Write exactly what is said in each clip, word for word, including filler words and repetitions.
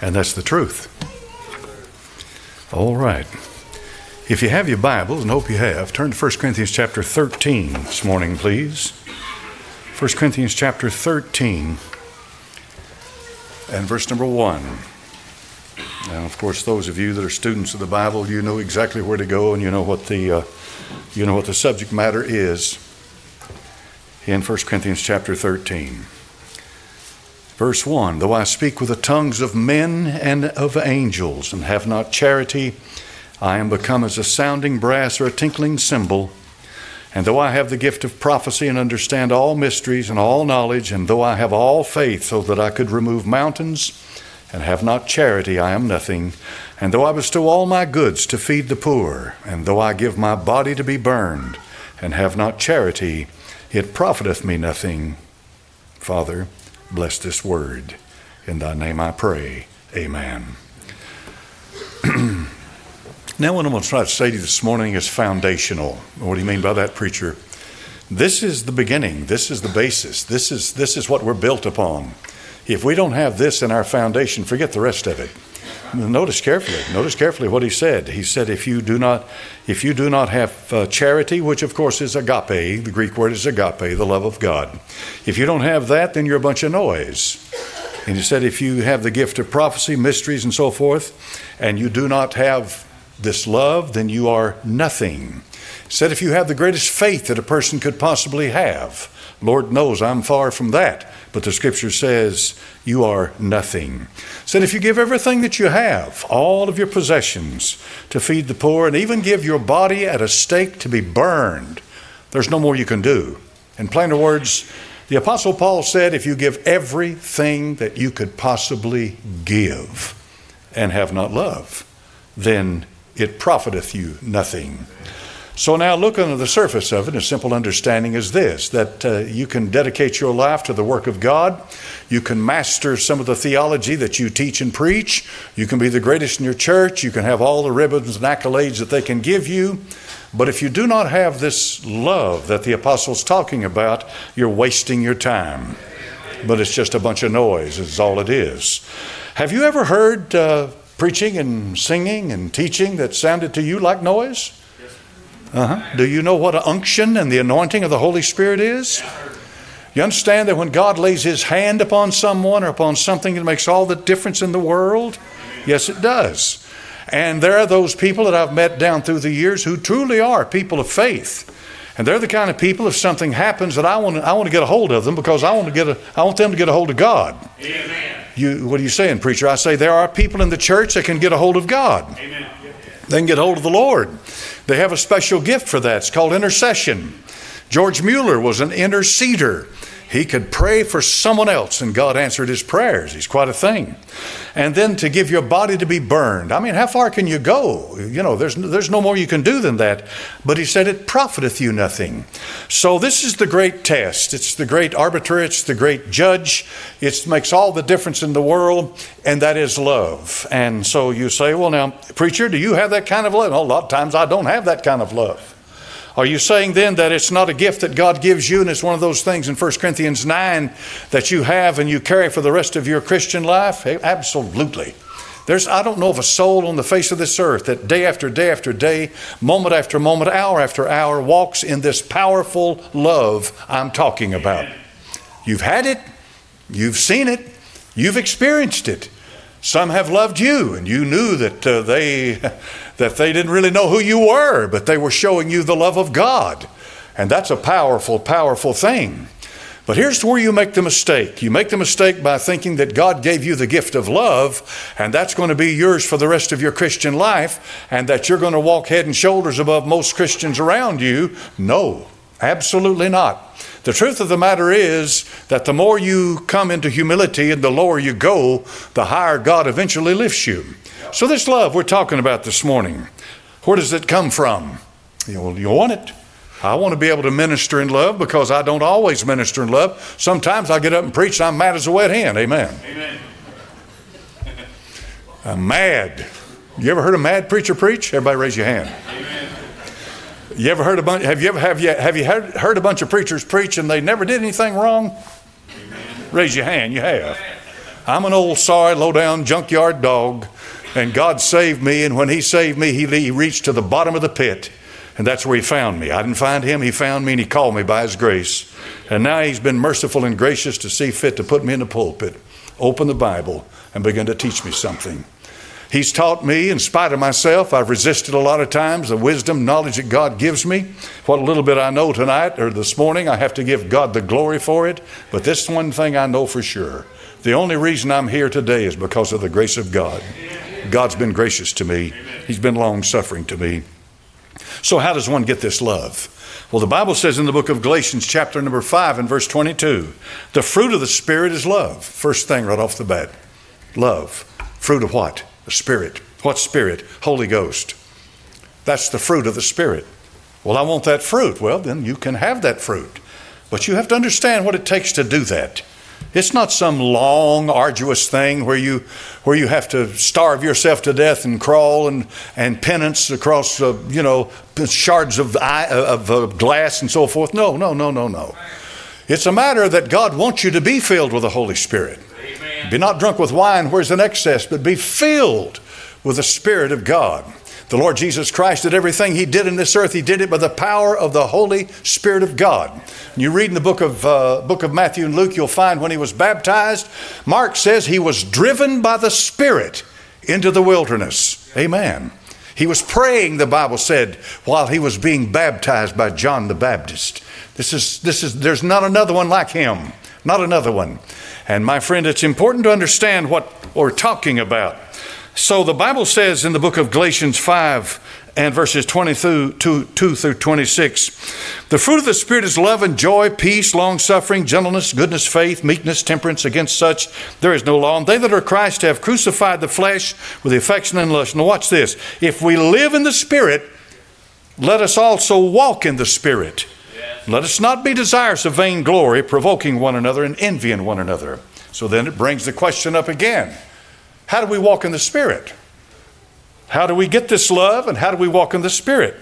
And that's the truth. All right. If you have your Bibles, and hope you have, turn to First Corinthians chapter thirteen this morning, please. First Corinthians chapter thirteen and verse number one. Now, of course, those of you that are students of the Bible, you know exactly where to go, and you know what the uh, you know what the subject matter is in First Corinthians chapter thirteen. Verse one, though I speak with the tongues of men and of angels and have not charity, I am become as a sounding brass or a tinkling cymbal. And though I have the gift of prophecy and understand all mysteries and all knowledge, and though I have all faith so that I could remove mountains and have not charity, I am nothing. And though I bestow all my goods to feed the poor, and though I give my body to be burned and have not charity, it profiteth me nothing. Father, bless this word. In thy name I pray. Amen. Now what I'm going to try to say to you this morning is foundational. What do you mean by that, preacher? This is the beginning. This is the basis. This is, this is what we're built upon. If we don't have this in our foundation, forget the rest of it. Notice carefully. Notice carefully what he said. He said, if you do not, if you do not have uh, charity, which of course is agape, the Greek word is agape, the love of God. If you don't have that, then you're a bunch of noise. And he said, if you have the gift of prophecy, mysteries, and so forth, and you do not have this love, then you are nothing. He said, if you have the greatest faith that a person could possibly have, Lord knows I'm far from that, but the scripture says you are nothing. He said, if you give everything that you have, all of your possessions, to feed the poor, and even give your body at a stake to be burned, there's no more you can do. In plainer words, the Apostle Paul said, if you give everything that you could possibly give and have not love, then it profiteth you nothing. So now look under the surface of it. A simple understanding is this, that uh, you can dedicate your life to the work of God. You can master some of the theology that you teach and preach. You can be the greatest in your church. You can have all the ribbons and accolades that they can give you. But if you do not have this love that the apostle's talking about, you're wasting your time. But it's just a bunch of noise is all it is. Have you ever heard uh, preaching and singing and teaching that sounded to you like noise? Uh-huh. Do you know what an unction and the anointing of the Holy Spirit is? You understand that when God lays his hand upon someone or upon something, it makes all the difference in the world? Yes, it does. And there are those people that I've met down through the years who truly are people of faith. And they're the kind of people, if something happens, that I want to, I want to get a hold of them because I want to get a, I want them to get a hold of God. Amen. You, what are you saying, preacher? I say there are people in the church that can get a hold of God. Amen. They can get hold of the Lord. They have a special gift for that. It's called intercession. George Mueller was an interceder. He could pray for someone else and God answered his prayers. He's quite a thing. And then to give your body to be burned. I mean, how far can you go? You know, there's, there's no more you can do than that. But he said, it profiteth you nothing. So this is the great test. It's the great arbiter. It's the great judge. It makes all the difference in the world. And that is love. And so you say, well, now, preacher, do you have that kind of love? Well, a lot of times I don't have that kind of love. Are you saying then that it's not a gift that God gives you and it's one of those things in First Corinthians nine that you have and you carry for the rest of your Christian life? Hey, absolutely. There's, I don't know of a soul on the face of this earth that day after day after day, moment after moment, hour after hour, walks in this powerful love I'm talking about. You've had it. You've seen it. You've experienced it. Some have loved you, and you knew that uh, they that they didn't really know who you were, but they were showing you the love of God. And that's a powerful, powerful thing. But here's where you make the mistake. You make the mistake by thinking that God gave you the gift of love, and that's going to be yours for the rest of your Christian life, and that you're going to walk head and shoulders above most Christians around you. No, absolutely not. The truth of the matter is that the more you come into humility and the lower you go, the higher God eventually lifts you. So this love we're talking about this morning, where does it come from? You know, you want it. I want to be able to minister in love because I don't always minister in love. Sometimes I get up and preach and I'm mad as a wet hen. Amen. Amen. I'm mad. You ever heard a mad preacher preach? Everybody raise your hand. Amen. You ever heard a bunch? Have you ever have you have you heard, heard a bunch of preachers preach and they never did anything wrong? Amen. Raise your hand. You have. I'm an old, sorry, low-down junkyard dog, and God saved me, and when he saved me, he, he reached to the bottom of the pit, and that's where he found me. I didn't find him, he found me, and he called me by his grace. And now he's been merciful and gracious to see fit to put me in the pulpit, open the Bible, and begin to teach me something. He's taught me, in spite of myself, I've resisted a lot of times the wisdom, knowledge that God gives me. What little bit I know tonight or this morning, I have to give God the glory for it. But this one thing I know for sure. The only reason I'm here today is because of the grace of God. God's been gracious to me. He's been long-suffering to me. So how does one get this love? Well, the Bible says in the book of Galatians, chapter number five and verse twenty-two, the fruit of the Spirit is love. First thing right off the bat, love. Fruit of what? The Spirit. What Spirit? Holy Ghost. That's the fruit of the Spirit. Well, I want that fruit. Well, then you can have that fruit. But you have to understand what it takes to do that. It's not some long, arduous thing where you where you have to starve yourself to death and crawl and, and penance across, uh, you know, shards of, eye, of uh, glass and so forth. No, no, no, no, no. It's a matter that God wants you to be filled with the Holy Spirit. Amen. Be not drunk with wine where's an excess, but be filled with the Spirit of God. The Lord Jesus Christ did everything he did in this earth. He did it by the power of the Holy Spirit of God. And you read in the book of uh, book of Matthew and Luke, you'll find when he was baptized, Mark says he was driven by the Spirit into the wilderness. Amen. He was praying, the Bible said, while he was being baptized by John the Baptist. This is, this is, there's not another one like him. Not another one. And my friend, it's important to understand what we're talking about. So the Bible says in the book of Galatians five and verses twenty-two through twenty-six, the fruit of the Spirit is love and joy, peace, long-suffering, gentleness, goodness, faith, meekness, temperance. Against such there is no law. And they that are Christ have crucified the flesh with the affection and lust. Now watch this. If we live in the Spirit, let us also walk in the Spirit. Yes. Let us not be desirous of vainglory, provoking one another and envying one another. So then it brings the question up again. How do we walk in the Spirit? How do we get this love, and how do we walk in the Spirit?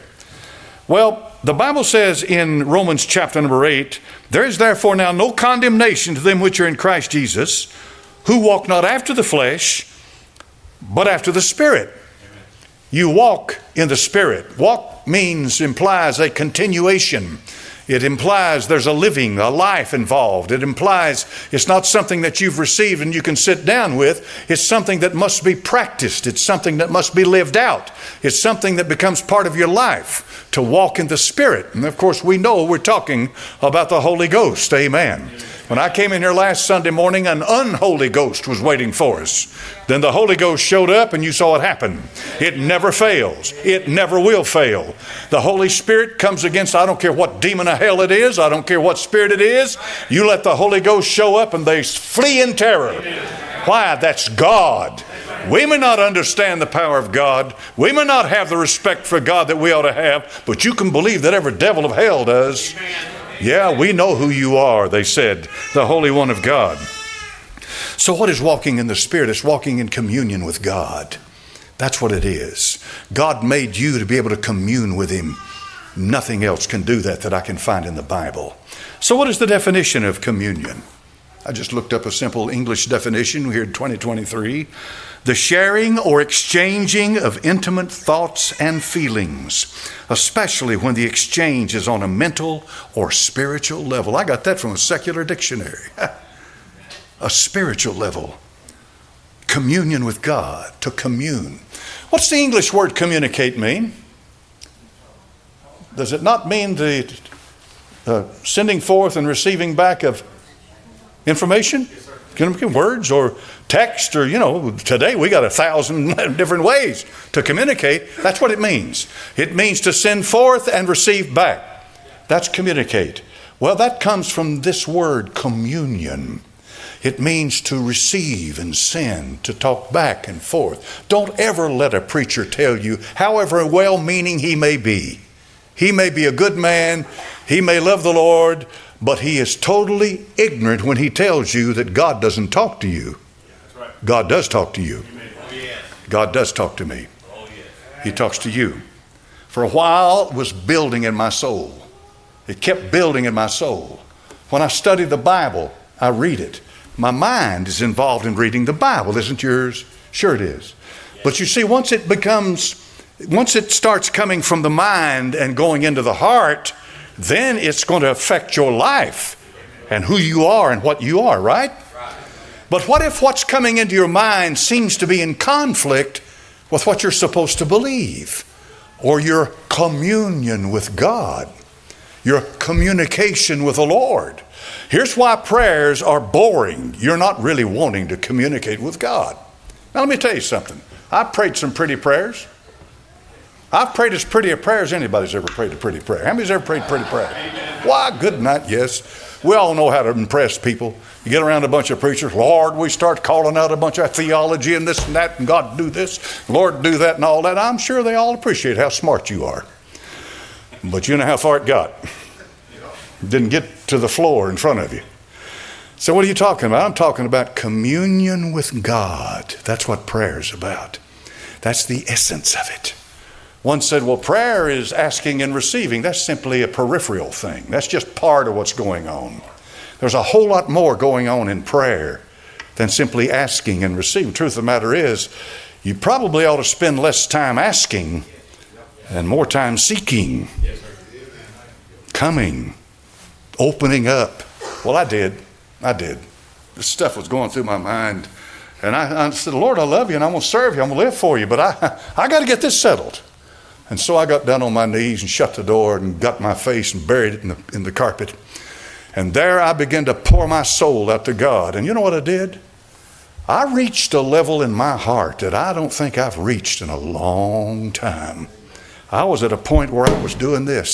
Well, the Bible says in Romans chapter number eight, there is therefore now no condemnation to them which are in Christ Jesus, who walk not after the flesh, but after the Spirit. Amen. You walk in the Spirit. Walk means, implies a continuation. It implies there's a living, a life involved. It implies it's not something that you've received and you can sit down with. It's something that must be practiced. It's something that must be lived out. It's something that becomes part of your life, to walk in the Spirit. And of course, we know we're talking about the Holy Ghost. Amen. When I came in here last Sunday morning, an unholy ghost was waiting for us. Then the Holy Ghost showed up and you saw it happen. It never fails. It never will fail. The Holy Spirit comes against, I don't care what demon of hell it is. I don't care what spirit it is. You let the Holy Ghost show up and they flee in terror. Why? That's God. We may not understand the power of God. We may not have the respect for God that we ought to have, but you can believe that every devil of hell does. Yeah, we know who you are, they said, the Holy One of God. So what is walking in the Spirit? It's walking in communion with God. That's what it is. God made you to be able to commune with Him. Nothing else can do that that I can find in the Bible. So what is the definition of communion? I just looked up a simple English definition here in twenty twenty-three. The sharing or exchanging of intimate thoughts and feelings, especially when the exchange is on a mental or spiritual level. I got that from a secular dictionary. A spiritual level. Communion with God, to commune. What's the English word communicate mean? Does it not mean the uh, sending forth and receiving back of information? Words or text, or, you know, today we got a thousand different ways to communicate. That's what it means. It means to send forth and receive back. That's communicate. Well, that comes from this word communion. It means to receive and send, to talk back and forth. Don't ever let a preacher tell you, however well-meaning he may be. He may be a good man. He may love the Lord. But he is totally ignorant when he tells you that God doesn't talk to you. Right. God does talk to you. Oh, yeah. God does talk to me. Oh, yeah. He talks to you. For a while, it was building in my soul. It kept building in my soul. When I study the Bible, I read it. My mind is involved in reading the Bible. Isn't yours? Sure it is. But you see, once it becomes, once it starts coming from the mind and going into the heart, then it's going to affect your life and who you are and what you are, right? But what if what's coming into your mind seems to be in conflict with what you're supposed to believe, or your communion with God, your communication with the Lord? Here's why prayers are boring. You're not really wanting to communicate with God. Now let me tell you something. I've prayed some pretty prayers. I've prayed as pretty a prayer as anybody's ever prayed a pretty prayer. How many's ever prayed a pretty prayer? Why, good night, yes. We all know how to impress people. You get around a bunch of preachers, Lord, we start calling out a bunch of theology and this and that, and God do this, Lord do that and all that. I'm sure they all appreciate how smart you are. But you know how far it got. Didn't get to the floor in front of you. So what are you talking about? I'm talking about communion with God. That's what prayer is about. That's the essence of it. One said, well, prayer is asking and receiving. That's simply a peripheral thing. That's just part of what's going on. There's a whole lot more going on in prayer than simply asking and receiving. Truth of the matter is, you probably ought to spend less time asking and more time seeking, coming, opening up. Well, I did. I did. This stuff was going through my mind. And I, I said, Lord, I love you and I'm going to serve you. I'm going to live for you. But I, I got to get this settled. And so I got down on my knees and shut the door and got my face and buried it in the, in the carpet. And there I began to pour my soul out to God. And you know what I did? I reached a level in my heart that I don't think I've reached in a long time. I was at a point where I was doing this.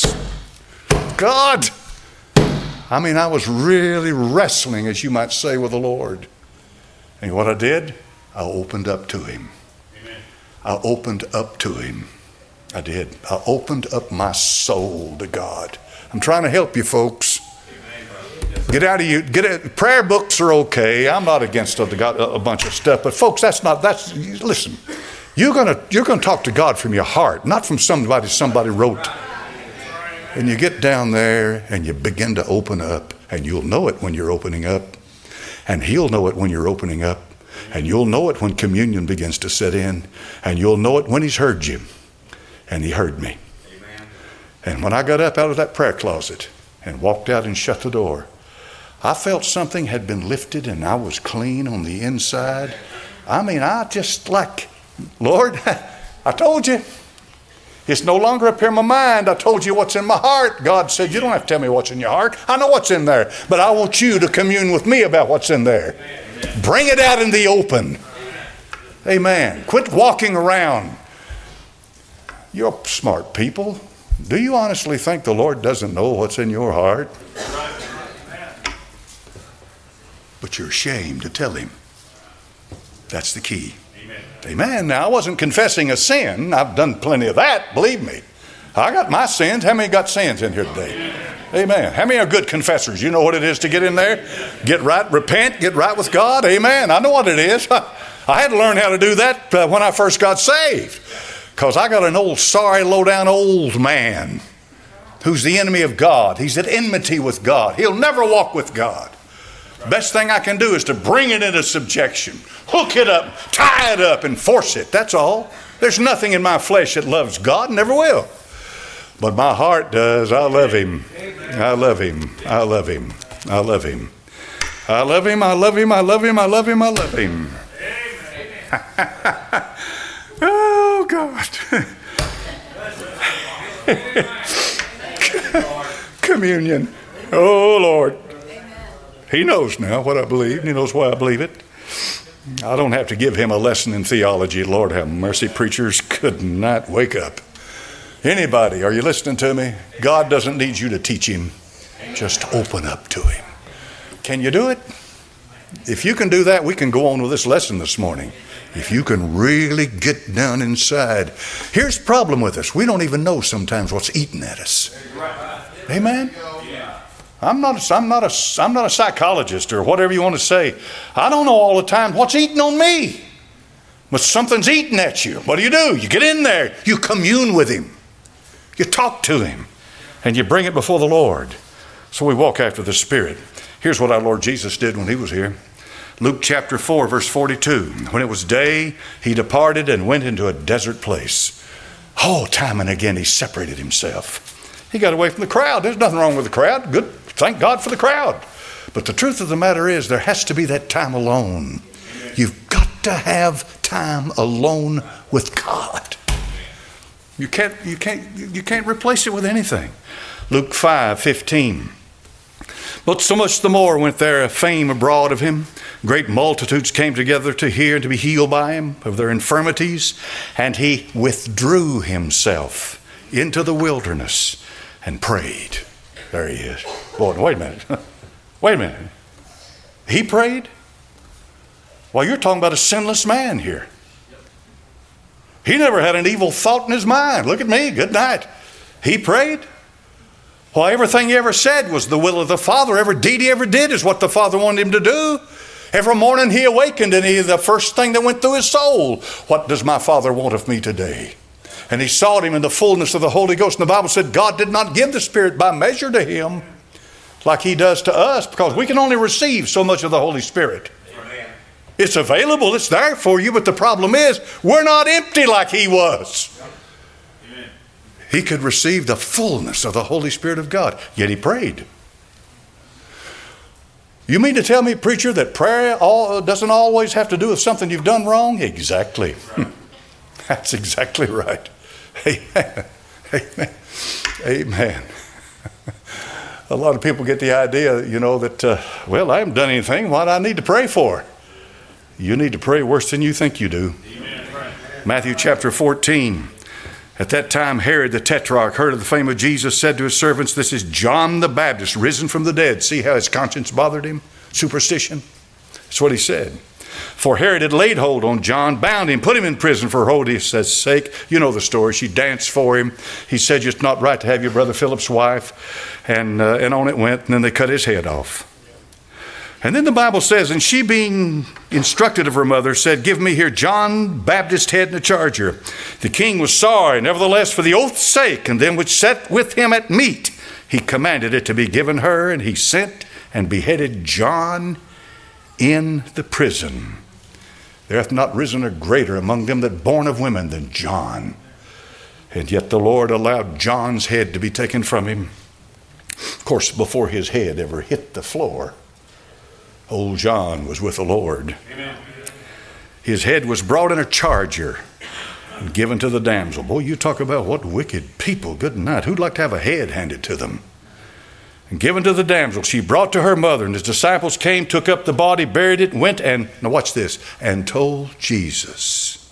God! I mean, I was really wrestling, as you might say, with the Lord. And what I did? I opened up to Him. Amen. I opened up to Him. I did. I opened up my soul to God. I'm trying to help you folks. Get out of you. Get it. Prayer books are okay. I'm not against a, a bunch of stuff, but folks, that's not. That's listen. You're gonna you're gonna talk to God from your heart, not from somebody somebody wrote. And you get down there and you begin to open up, and you'll know it when you're opening up, and He'll know it when you're opening up, and you'll know it when communion begins to set in, and you'll know it when He's heard you. And He heard me. Amen. And when I got up out of that prayer closet and walked out and shut the door, I felt something had been lifted and I was clean on the inside. I mean, I just like, Lord, I told you. It's no longer up here in my mind. I told you what's in my heart. God said, you don't have to tell me what's in your heart. I know what's in there. But I want you to commune with me about what's in there. Amen. Bring it out in the open. Amen. Quit walking around. You're smart people. Do you honestly think the Lord doesn't know what's in your heart? But you're ashamed to tell Him. That's the key. Amen. Amen. Now, I wasn't confessing a sin. I've done plenty of that, believe me. I got my sins. How many got sins in here today? Amen. Amen. How many are good confessors? You know what it is to get in there? Get right, repent, get right with God. Amen. I know what it is. I had to learn how to do that uh, when I first got saved. Because I got an old, sorry, low-down old man who's the enemy of God. He's at enmity with God. He'll never walk with God. Best thing I can do is to bring it into subjection. Hook it up, tie it up, and force it. That's all. There's nothing in my flesh that loves God, never will. But my heart does. I love Him. I love Him. I love Him. I love Him. I love Him. I love Him. I love Him. I love Him. I love Him. Oh, God. Communion. Oh, Lord. He knows now what I believe, and He knows why I believe it. I don't have to give Him a lesson in theology. Lord have mercy. Preachers could not wake up. Anybody, are you listening to me? God doesn't need you to teach Him. Just open up to Him. Can you do it? If you can do that, we can go on with this lesson this morning. If you can really get down inside. Here's the problem with us. We don't even know sometimes what's eating at us. Amen? I'm not, I'm not a, I'm not a psychologist or whatever you want to say. I don't know all the time what's eating on me. But something's eating at you. What do you do? You get in there. You commune with Him. You talk to Him. And you bring it before the Lord. So we walk after the Spirit. Here's what our Lord Jesus did when He was here. Luke chapter four, verse forty-two. When it was day, he departed and went into a desert place. Oh, time and again he separated himself. He got away from the crowd. There's nothing wrong with the crowd. Good. Thank God for the crowd. But the truth of the matter is there has to be that time alone. You've got to have time alone with God. You can't, you can't, you can't replace it with anything. Luke five fifteen. But so much the more went there a fame abroad of him. Great multitudes came together to hear and to be healed by him of their infirmities. And he withdrew himself into the wilderness and prayed. There he is. Boy, wait a minute. Wait a minute. He prayed? Well, you're talking about a sinless man here. He never had an evil thought in his mind. Look at me. Good night. He prayed? Well, everything he ever said was the will of the Father. Every deed he ever did is what the Father wanted him to do. Every morning he awakened and he, the first thing that went through his soul, what does my Father want of me today? And he sought him in the fullness of the Holy Ghost. And the Bible said God did not give the Spirit by measure to him like he does to us, because we can only receive so much of the Holy Spirit. Amen. It's available. It's there for you. But the problem is we're not empty like he was. Amen. He could receive the fullness of the Holy Spirit of God, yet he prayed. You mean to tell me, preacher, that prayer all, doesn't always have to do with something you've done wrong? Exactly. Right. That's exactly right. Amen. Amen. Amen. A lot of people get the idea, you know, that, uh, well, I haven't done anything. What do I need to pray for? You need to pray worse than you think you do. Amen. Matthew chapter fourteen. At that time, Herod the Tetrarch heard of the fame of Jesus, said to his servants, this is John the Baptist, risen from the dead. See how his conscience bothered him? Superstition. That's what he said. For Herod had laid hold on John, bound him, put him in prison for Herodias' sake. You know the story. She danced for him. He said, it's not right to have your brother Philip's wife. And, uh, and on it went, and then they cut his head off. And then the Bible says, and she being instructed of her mother said, give me here John Baptist's head in a charger. The king was sorry, nevertheless, for the oath's sake, and them which sat with him at meat, he commanded it to be given her, and he sent and beheaded John in the prison. There hath not risen a greater among them that born of women than John. And yet the Lord allowed John's head to be taken from him. Of course, before his head ever hit the floor, old John was with the Lord. Amen. His head was brought in a charger and given to the damsel. Boy, you talk about what wicked people. Good night. Who'd like to have a head handed to them? And given to the damsel, she brought to her mother, and his disciples came, took up the body, buried it, went and, now watch this, and told Jesus.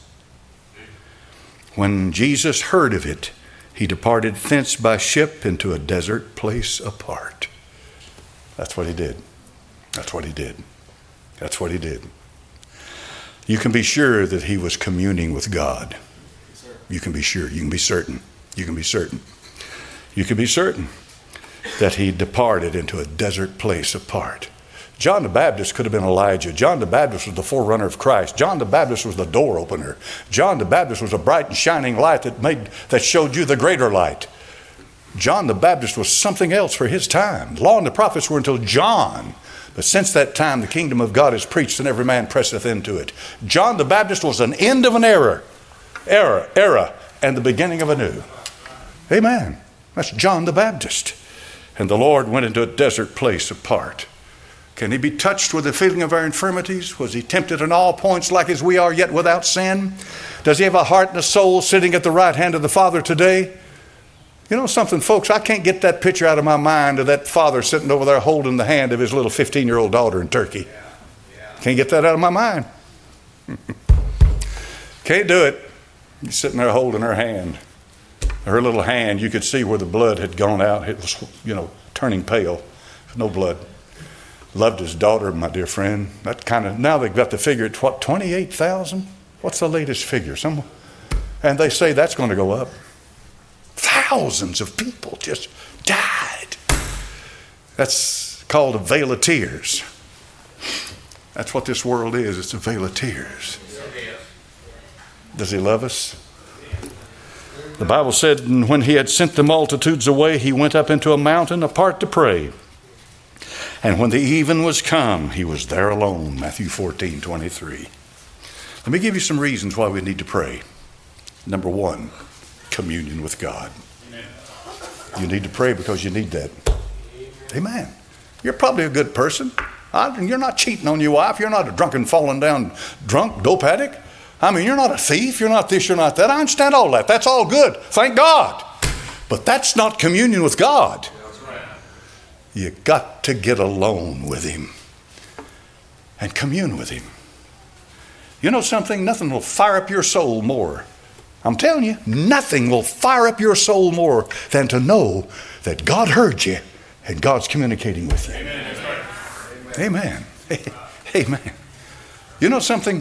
When Jesus heard of it, he departed thence by ship into a desert place apart. That's what he did. That's what he did. That's what he did. You can be sure that he was communing with God. You can be sure. You can be certain. You can be certain. You can be certain that he departed into a desert place apart. John the Baptist could have been Elijah. John the Baptist was the forerunner of Christ. John the Baptist was the door opener. John the Baptist was a bright and shining light that made that showed you the greater light. John the Baptist was something else for his time. The law and the prophets were until John. But since that time, the kingdom of God is preached, and every man presseth into it. John the Baptist was an end of an era, era, era, and the beginning of a new. Amen. That's John the Baptist. And the Lord went into a desert place apart. Can he be touched with the feeling of our infirmities? Was he tempted in all points like as we are, yet without sin? Does he have a heart and a soul sitting at the right hand of the Father today? You know something, folks, I can't get that picture out of my mind of that father sitting over there holding the hand of his little fifteen-year-old daughter in Turkey. Can't get that out of my mind. Can't do it. He's sitting there holding her hand. Her little hand, you could see where the blood had gone out. It was, you know, turning pale. No blood. Loved his daughter, my dear friend. That kind of, now they've got the figure at what, twenty-eight thousand? What's the latest figure? Some, and they say that's going to go up. Thousands of people just died. That's called a veil of tears. That's what this world is. It's a veil of tears. Does he love us? The Bible said, when he had sent the multitudes away, he went up into a mountain apart to pray. And when the even was come, he was there alone. Matthew fourteen twenty-three. Let me give you some reasons why we need to pray. Number one, communion with God. Amen. You need to pray because you need that. Amen. You're probably a good person. You're not cheating on your wife. You're not a drunken, falling down drunk, dope addict. I mean, you're not a thief. You're not this, you're not that. I understand all that. That's all good. Thank God. But that's not communion with God. You got to get alone with him and commune with him. You know something? Nothing will fire up your soul more. I'm telling you, nothing will fire up your soul more than to know that God heard you and God's communicating with you. Amen. Amen. Amen. You know something?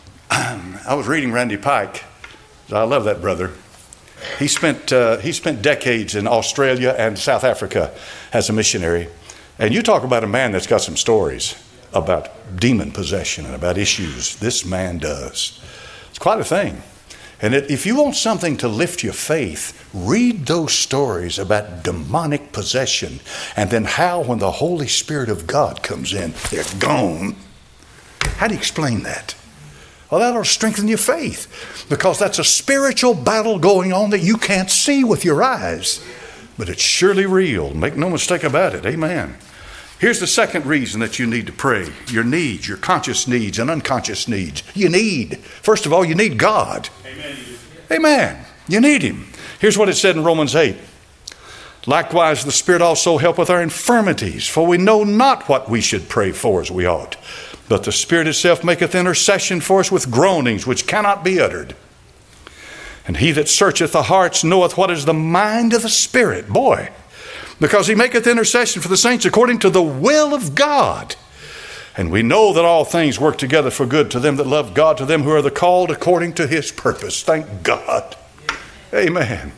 I was reading Randy Pike. I love that brother. He spent uh, he spent decades in Australia and South Africa as a missionary. And you talk about a man that's got some stories about demon possession and about issues. This man does. It's quite a thing. And it, if you want something to lift your faith, read those stories about demonic possession and then how when the Holy Spirit of God comes in, they're gone. How do you explain that? Well, that'll strengthen your faith because that's a spiritual battle going on that you can't see with your eyes. But it's surely real. Make no mistake about it. Amen. Here's the second reason that you need to pray. Your needs, your conscious needs and unconscious needs. You need, first of all, you need God. Amen. Amen. You need him. Here's what it said in Romans eight. Likewise, the Spirit also helpeth our infirmities, for we know not what we should pray for as we ought. But the Spirit itself maketh intercession for us with groanings which cannot be uttered. And he that searcheth the hearts knoweth what is the mind of the Spirit. Boy, because he maketh intercession for the saints according to the will of God. And we know that all things work together for good to them that love God, to them who are the called according to his purpose. Thank God. Amen.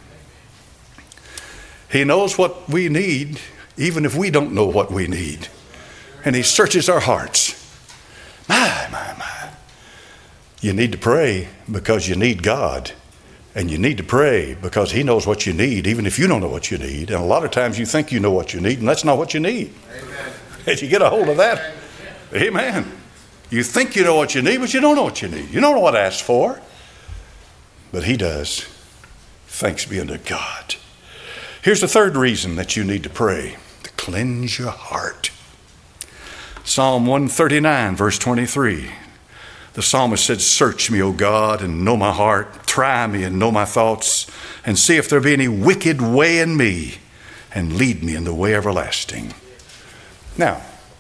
He knows what we need, even if we don't know what we need. And he searches our hearts. My, my, my. You need to pray because you need God. And you need to pray because he knows what you need, even if you don't know what you need. And a lot of times you think you know what you need, and that's not what you need. Amen. Did you get a hold of that? Amen. You think you know what you need, but you don't know what you need. You don't know what to ask for. But he does. Thanks be unto God. Here's the third reason that you need to pray. To cleanse your heart. Psalm one thirty-nine, verse twenty-three. The psalmist said, search me, O God, and know my heart. Try me and know my thoughts, and see if there be any wicked way in me, and lead me in the way everlasting. Now,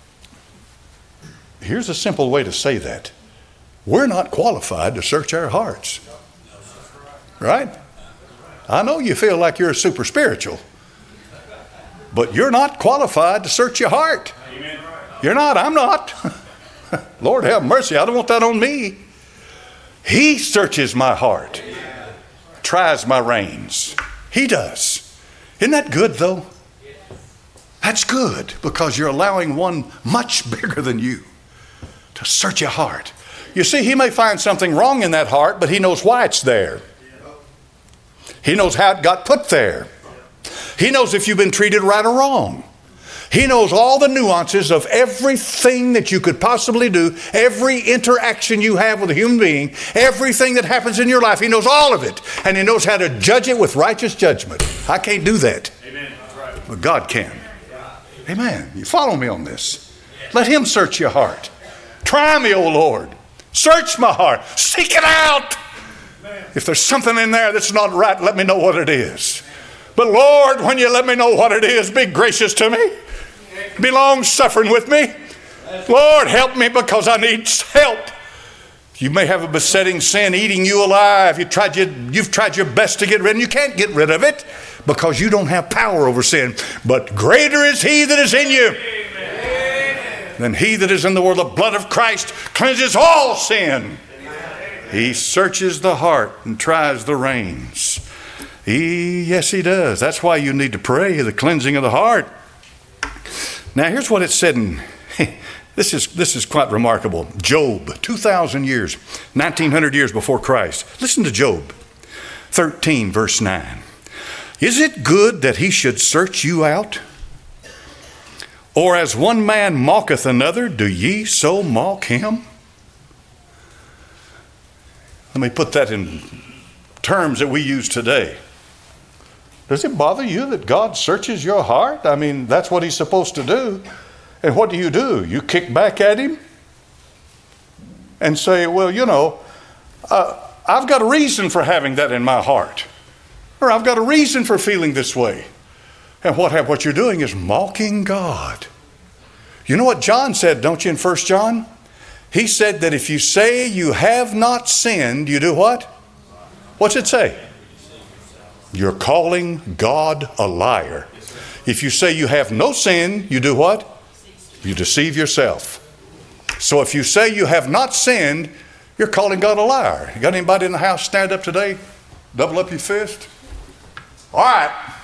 here's a simple way to say that. We're not qualified to search our hearts. Right? I know you feel like you're super spiritual, but you're not qualified to search your heart. You're not. I'm not. Lord have mercy. I don't want that on me. He searches my heart, tries my reins. He does. Isn't that good, though? That's good because you're allowing one much bigger than you to search your heart. You see, he may find something wrong in that heart, but he knows why it's there. He knows how it got put there. He knows if you've been treated right or wrong. He knows all the nuances of everything that you could possibly do, every interaction you have with a human being, everything that happens in your life. He knows all of it, and he knows how to judge it with righteous judgment. I can't do that. Amen. That's right. But God can. Amen. You follow me on this. Let him search your heart. Try me, O Lord. Search my heart. Seek it out. If there's something in there that's not right, let me know what it is. But Lord, when you let me know what it is, be gracious to me. Be long-suffering with me. Lord, help me because I need help. You may have a besetting sin eating you alive. You tried your, you've tried your best to get rid of it, and you can't get rid of it because you don't have power over sin. But greater is he that is in you Amen. Than he that is in the world. The blood of Christ cleanses all sin. Amen. He searches the heart and tries the reins. He, yes, he does. That's why you need to pray, the cleansing of the heart. Now, here's what it said in, this is this is quite remarkable. Job, two thousand years, nineteen hundred years before Christ. Listen to Job thirteen, verse nine. Is it good that he should search you out? Or as one man mocketh another, do ye so mock him? Let me put that in terms that we use today. Does it bother you that God searches your heart? I mean, that's what he's supposed to do. And what do you do? You kick back at him and say, well, you know, uh, I've got a reason for having that in my heart. Or I've got a reason for feeling this way. And what, have, what you're doing is mocking God. You know what John said, don't you, in First John? He said that if you say you have not sinned, you do what? What's it say? You're calling God a liar. If you say you have no sin, you do what? You deceive yourself. So if you say you have not sinned, you're calling God a liar. You got anybody in the house stand up today? Double up your fist. All right.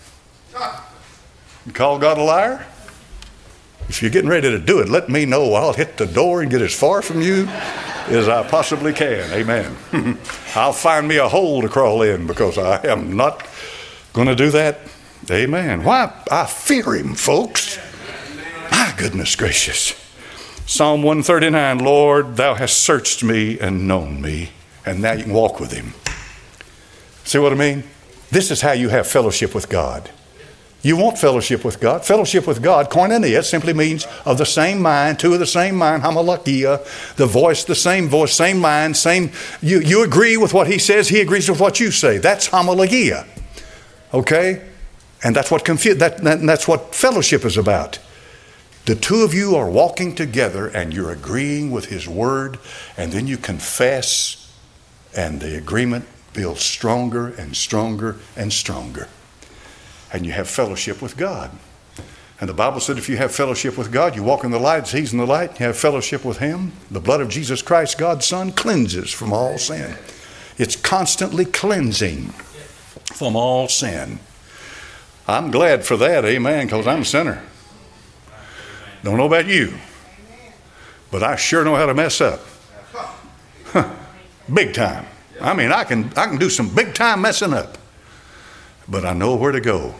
You call God a liar? If you're getting ready to do it, let me know. I'll hit the door and get as far from you as I possibly can. Amen. I'll find me a hole to crawl in because I am not going to do that. Amen. Why? I fear him, folks. My goodness gracious. Psalm one thirty-nine, Lord, thou hast searched me and known me. And now you can walk with him. See what I mean? This is how you have fellowship with God. You want fellowship with God. Fellowship with God, koinonia, simply means of the same mind, two of the same mind, homologia, the voice, the same voice, same mind, same, you, you agree with what he says, he agrees with what you say. That's homologia. Okay? And that's what confu- that, that, that's what fellowship is about. The two of you are walking together and you're agreeing with his word, and then you confess, and the agreement builds stronger and stronger and stronger. And you have fellowship with God. And the Bible said if you have fellowship with God, you walk in the light as he's in the light, you have fellowship with him. The blood of Jesus Christ, God's Son, cleanses from all sin. It's constantly cleansing from all sin. I'm glad for that, amen, because I'm a sinner. Don't know about you, but I sure know how to mess up. Huh. Big time. I mean, I can I can do some big time messing up, but I know where to go.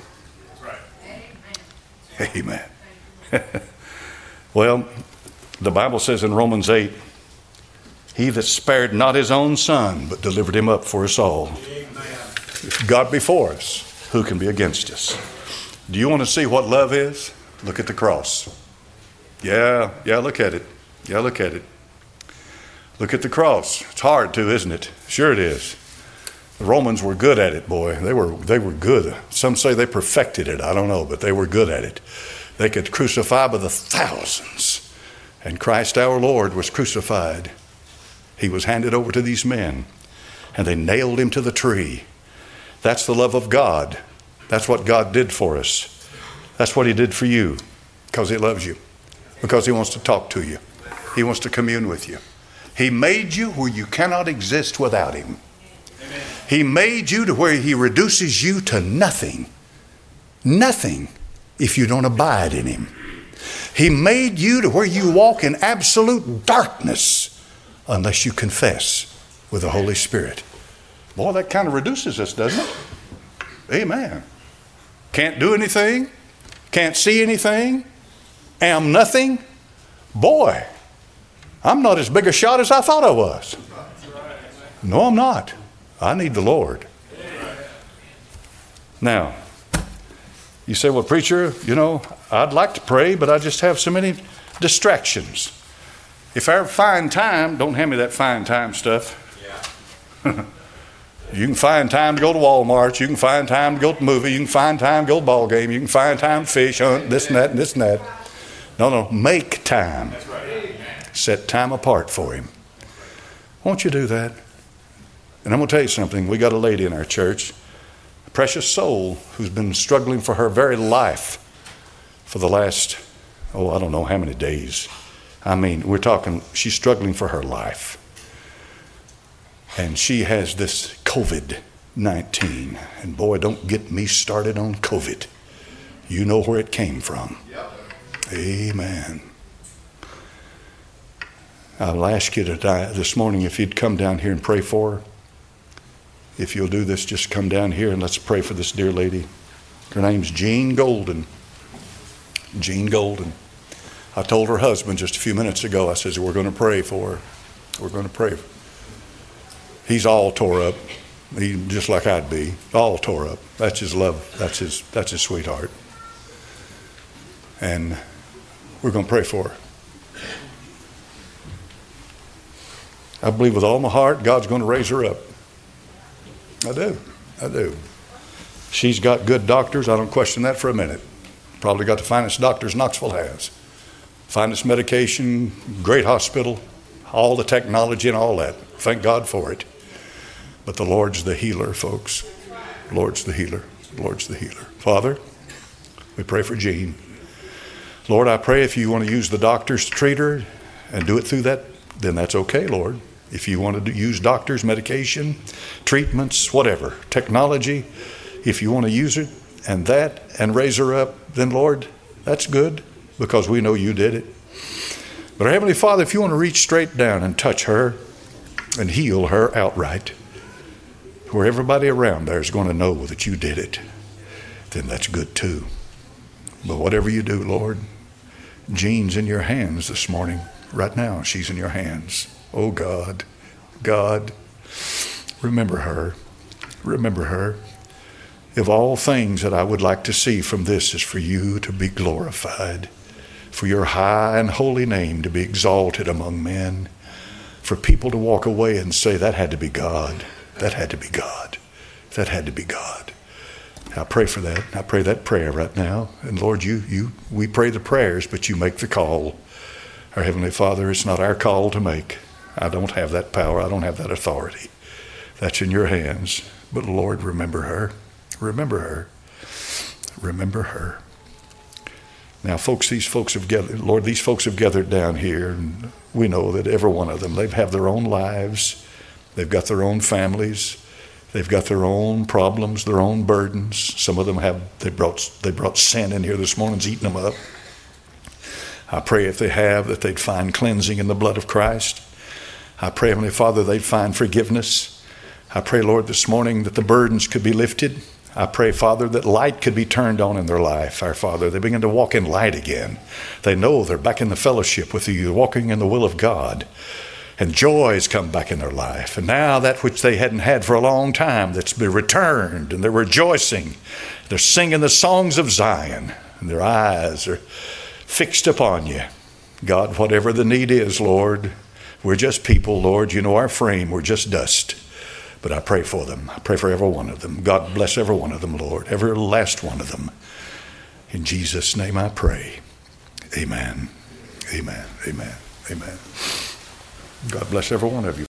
Amen. Well, the Bible says in Romans eight, he that spared not his own son, but delivered him up for us all. If God be for us, who can be against us? Do you want to see what love is? Look at the cross. Yeah, yeah, look at it. Yeah, look at it. Look at the cross. It's hard too, isn't it? Sure it is. The Romans were good at it, boy. They were they were good. Some say they perfected it. I don't know, but they were good at it. They could crucify by the thousands. And Christ our Lord was crucified. He was handed over to these men, and they nailed him to the tree. That's the love of God. That's what God did for us. That's what he did for you, because he loves you, because he wants to talk to you. He wants to commune with you. He made you where you cannot exist without him. Amen. He made you to where he reduces you to nothing. Nothing if you don't abide in him. He made you to where you walk in absolute darkness unless you confess with the Holy Spirit. Boy, that kind of reduces us, doesn't it? Amen. Can't do anything. Can't see anything. Am nothing. Boy, I'm not as big a shot as I thought I was. No, I'm not. I need the Lord. Now, you say, well, preacher, you know, I'd like to pray, but I just have so many distractions. If I ever find time, don't hand me that find time stuff. Yeah. You can find time to go to Walmart. You can find time to go to the movie. You can find time to go to the ball game. You can find time to fish, hunt, this and that, and this and that. No, no, make time. That's right. Set time apart for him. Won't you do that? And I'm going to tell you something. We got a lady in our church, a precious soul, who's been struggling for her very life for the last, oh, I don't know how many days. I mean, we're talking, she's struggling for her life. And she has this covid nineteen. And boy, don't get me started on COVID. You know where it came from. Yep. Amen. I'll ask you to die this morning if you'd come down here and pray for her. If you'll do this, just come down here and let's pray for this dear lady. Her name's Jean Golden. Jean Golden. I told her husband just a few minutes ago, I said, we're going to pray for her. We're going to pray. He's all tore up. He, just like I'd be, all tore up. That's his love. That's his, that's his sweetheart. And we're going to pray for her. I believe with all my heart, God's going to raise her up. I do. I do. She's got good doctors. I don't question that for a minute. Probably got the finest doctors Knoxville has. Finest medication, great hospital, all the technology and all that. Thank God for it. But the Lord's the healer, folks. The Lord's the healer. The Lord's the healer. Father, we pray for Jean. Lord, I pray if you want to use the doctors to treat her and do it through that, then that's okay, Lord. If you want to use doctors, medication, treatments, whatever, technology, if you want to use it and that and raise her up, then Lord, that's good because we know you did it. But our Heavenly Father, if you want to reach straight down and touch her and heal her outright, where everybody around there is going to know that you did it, then that's good too. But whatever you do, Lord, Jean's in your hands this morning. Right now, she's in your hands. Oh, God, God, remember her. Remember her. Of all things that I would like to see from this is for you to be glorified, for your high and holy name to be exalted among men, for people to walk away and say, that had to be God. That had to be God. That had to be God. I pray for that. I pray that prayer right now. And Lord, you, you, we pray the prayers, but you make the call. Our Heavenly Father, it's not our call to make. I don't have that power. I don't have that authority. That's in your hands. But Lord, remember her. Remember her. Remember her. Now, folks, these folks have gathered, Lord, these folks have gathered down here, and we know that every one of them, they have their own lives. They've got their own families. They've got their own problems, their own burdens. Some of them have, they brought, they brought sin in here this morning, it's eating them up. I pray if they have, that they'd find cleansing in the blood of Christ. I pray, Heavenly Father, they'd find forgiveness. I pray, Lord, this morning that the burdens could be lifted. I pray, Father, that light could be turned on in their life. Our Father, they begin to walk in light again. They know they're back in the fellowship with you, walking in the will of God. And joy has come back in their life. And now that which they hadn't had for a long time, that's been returned, and they're rejoicing. They're singing the songs of Zion, and their eyes are fixed upon you. God, whatever the need is, Lord, we're just people, Lord. You know our frame. We're just dust. But I pray for them. I pray for every one of them. God bless every one of them, Lord. Every last one of them. In Jesus' name I pray. Amen. Amen. Amen. Amen. God bless every one of you.